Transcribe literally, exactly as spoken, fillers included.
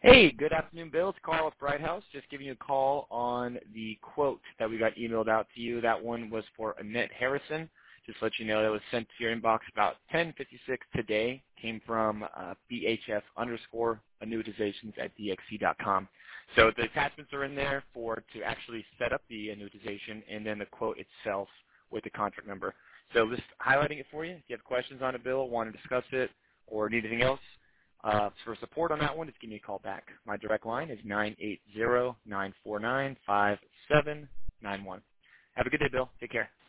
Hey, good afternoon, Bill. It's Carl with Bright House. Just giving you a call on the quote that we got emailed out to you. That one was for Annette Harrison. Just to let you know that was sent to your inbox about ten fifty-six today. Came from uh, B H F underscore annuitizations at D X C dot com. So the attachments are in there for to actually set up the annuitization, and then the quote itself with the contract number. So just highlighting it for you. If you have questions on it, Bill, want to discuss it, or need anything else, Uh, for support on that one, just give me a call back. My direct line is nine eight zero, nine four nine, five seven nine one. Have a good day, Bill. Take care.